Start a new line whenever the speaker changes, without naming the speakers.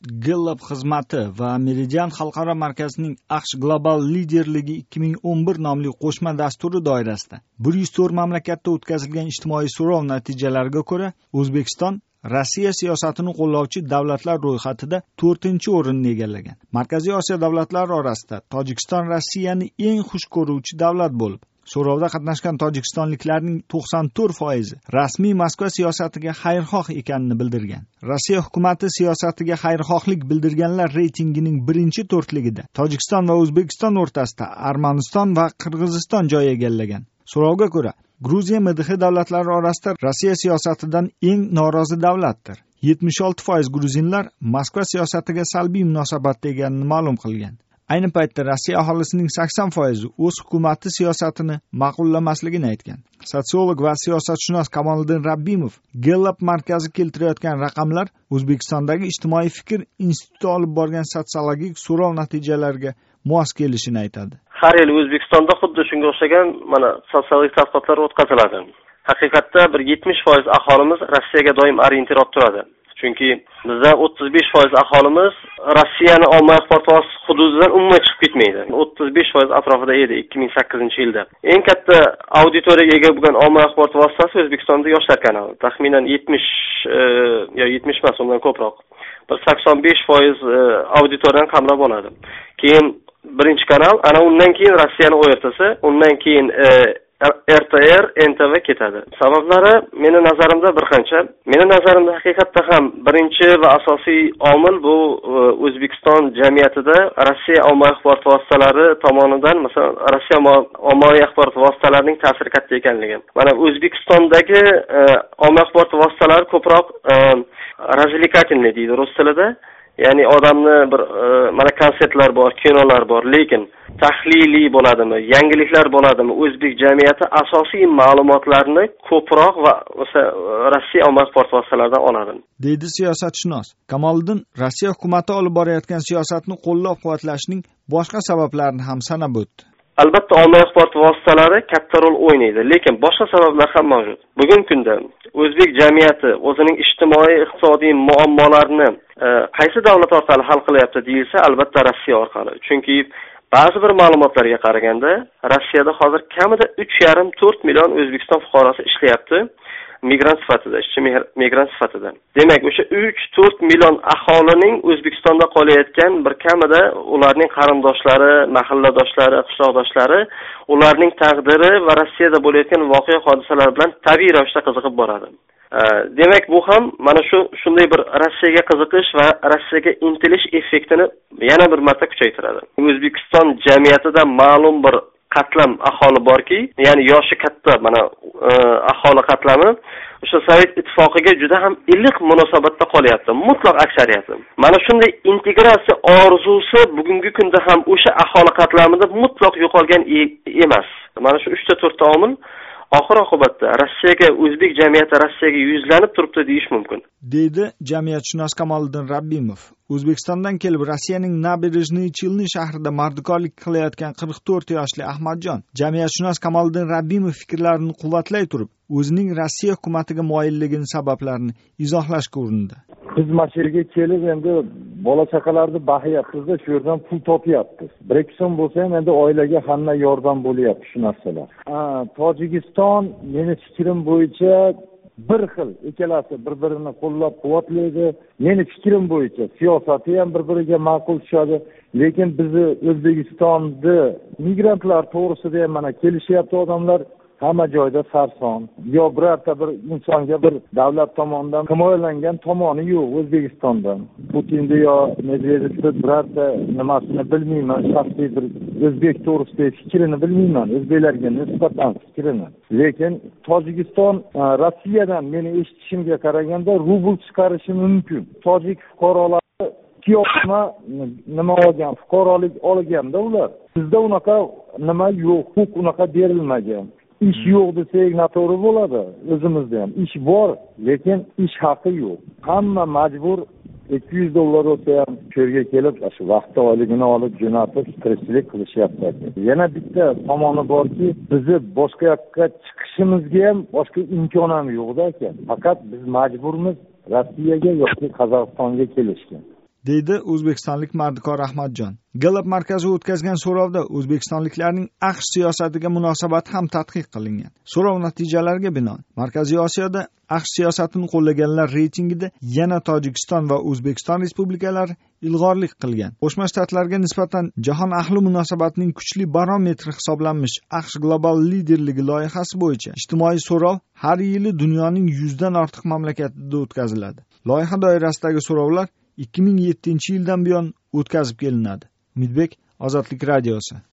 Gallup xizmati va Meridian xalqaro markazining AQSh Global liderligi 2011 nomli qo'shma dasturi doirasida 104 mamlakatda o'tkazilgan ijtimoiy so'rov natijalariga ko'ra, O'zbekiston Rossiya siyosatini qo'llovchi davlatlar ro'yxatida 4-o'rinni egallagan. Markaziy Osiyo davlatlari orasida Tojikiston Rossiyani eng xush ko'ruvchi davlat bo'lib, so'rovda qatnashgan tojikistonliklarning 94% rasmiy Moskva siyosatiga xayrixoh ekanini bildirgan. Rossiya hukumati siyosatiga xayrixohlik bildirganlar reytingining birinchi to'rtligida Tojikiston va O'zbekiston o'rtasida Armaniston va Qirg'iziston joy egallagan. So'rovga ko'ra, Gruziya MDH davlatlari orasida Rossiya siyosatidan eng norozi davlatdir. 76% gruzinlar Moskva siyosatiga salbiy munosabatda ekanini ma'lum qilgan. Ayni paytda Rossiya aholisining 80% o'z hukumati siyosatini ma'qullamasligini aytgan. Sotsiolog va siyosatshunos Kamoliddin Rabbimov Gallup markazi keltirayotgan raqamlar O'zbekistondagi ijtimoiy fikr instituti olib borgan sotsiologik so'rov natijalariga mos kelishini aytadi.
Har yil O'zbekistonda xuddi shunga o'xshagan sotsiologik tadqiqotlar o'tkaziladi. Haqiqatda bir 70% aholimiz Rossiyaga doim orientir olib turadi. Chunki bizda 35% aholimiz Rossiyani ommaviy axborot vositasi hududidan umuman chiqib ketmaydi. 35% atrofida edi 2008-yilda. Eng katta auditoriyaga ega bo'lgan ommaviy axborot vositasi O'zbekistonda yoshlar kanali. Taxminan 70 yo 70 emas, undan ko'proq. Bir 85% auditoriyani qamrab oladi. Keyin birinchi kanal, ana undan keyin Rossiyani o'rtasi, undan keyin RTR, NTV ketadi. Sabablari meni nazarimda bir qancha. Meni nazarimda haqiqatda ham birinchi va asosiy omil bu O'zbekiston jamiyatida Rossiya ommaviy axborot vositalari tomonidan, masalan, Rossiya ommaviy axborot vositalarining ta'siri katta ekanligi. Mana O'zbekistondagi ommaviy axborot vositalari ko'proq razvлекательный deydi rus tilida. Ya'ni odamni bir mana konsertlar bor, kinolar bor, lekin tahliliy bo'ladimi, yangiliklar bo'ladimi, o'zbek jamiyati asosiy ma'lumotlarni ko'proq va o'sha Rossiya ommaviy axborot vositalaridan oladi,
deydi siyosatshunos. Kamoliddin Rossiya hukumati olib borayotgan siyosatni qo'llab-quvvatlashning boshqa sabablarini ham sanab o'tdi.
Albatta ommaviy axborot vositalari katta rol o'ynaydi, lekin boshqa sabablar ham mavjud. Bugungi kunda o'zbek jamiyati o'zining ijtimoiy, iqtisodiy muammolarini qaysi davlat orqali hal qilyapti deyilsa, albatta Rossiya orqali. Chunki ba'zi bir ma'lumotlarga qaraganda, Rossiyada hozir kamida 3,5-4 million O'zbekiston fuqarosi ishlayapti. Migrant sifatida, ishchi migrant sifatida. Demak, o'sha 3-4 million aholining O'zbekistonda qolayotgan bir kamida ularning qarindoshlari, mahalladoshlari, qishloqdoshlari, ularning taqdiri va Rossiyada bo'layotgan voqea hodisalar bilan tabiiy ravishda qiziqib boradi. Demak, bu ham mana shunday bir Rossiyaga qiziqish va Rossiyaga intilish effektini yana bir marta kuchaytiradi. O'zbekiston jamiyatida ma'lum bir qatlam aholi borki, ya'ni yoshi katta mana aholi qatlami o'sha Sovet ittifoqiga juda ham iliq munosabatda qolyapti, mutlaq aksariyati. Mana shunday integratsiya orzusi bugungi kunda ham o'sha aholi qatlamida mutlaq yo'qolgan emas. Mana shu 3-4 ta omil oxir-oqibatda Rossiyaga, o'zbek jamiyati Rossiyaga yuzlanib turibdi deyish mumkin,
deydi jamiyatshunos Kamoliddin Rabbimov. O'zbekistondan kelib Rossiyaning Nabережный Челны shahrida mardikorlik qilayotgan 44 yoshli Ahmadjon jamiyatshunos Kamoliddin Rabbimov fikrlarini quvvatlay turib, o'zining Rossiya hukumatiga moyilligini sabablarini izohlashga urindi.
Biz mashalarga kelib endi bola chaqalarni baxyapmiz-da, shu yerdan pul topyapmiz. 1-2 so'm bo'lsa ham endi oilaga hamma yordam bo'lyapti shu narsalar. Tojikiston meni fikrim bo'yicha bir xil, ikkalasi bir-birini qo'llab-quvvatlaydi. Meni fikrim bo'yicha siyosati ham bir-biriga ma'qul tushadi, lekin bizni O'zbekistonda migrantlar to'g'risida ham mana kelishyapti odamlar. Hamma joyda sarson. Yo birorta bir insonga bir davlat tomonidan himoyalangan tomoni yo'q O'zbekistondan. Putinda yo Medvedevda birorta nimasini bilmayman, shaxsiy bir o'zbek to'g'risida fikrini bilmayman, o'zbeklarga nisbatan fikrini. Lekin Tojikiston Rossiyadan meni eshitishimga qaraganda rubl chiqarishi mumkin. Tojik fuqarolari kiyosma nima olgan, fuqarolik olganda ular. Bizda unaqa nima yo'q, huquq unaqa berilmagan. İş yo'q desak noto'g'ri bo'ladi. O'zimizda ham ish bor, lekin ish haqi yo'q. Hamma majbur $200 olsa ham ko'rga kelib, shu vaqtda oyligini olib jo'natib tirikchilik qilishyapti. Yana bitta tomoni borki, bizni boshqa yoqqa chiqishimizga ham boshqa imkon ham yo'q-da aka. Faqat biz majburmiz Rossiyaga yoki Qozog'istonga kelishga.
deydi o'zbekistonlik mardikor Ahmadjon. Gallup markazi o'tkazgan so'rovda o'zbekistonliklarning AQSh siyosatiga munosabati ham tadqiq qilingan. So'rov natijalariga binoan Markaziy Osiyoda AQSh siyosatini qo'llaganlar reytingida yana Tojikiston va O'zbekiston respublikalari ilg'orlik qilgan. Qo'shma Shtatlarga nisbatan jahon ahli munosabatining kuchli barometri hisoblanmish AQSh global liderligi loyihasi bo'yicha ijtimoiy so'rov har yili dunyoning 100 dan ortiq mamlakatida o'tkaziladi. Loyiha doirasidagi so'rovlar 2007-yildan buyon o'tkazib kelinadi. Umidbek, Ozodlik radiosi.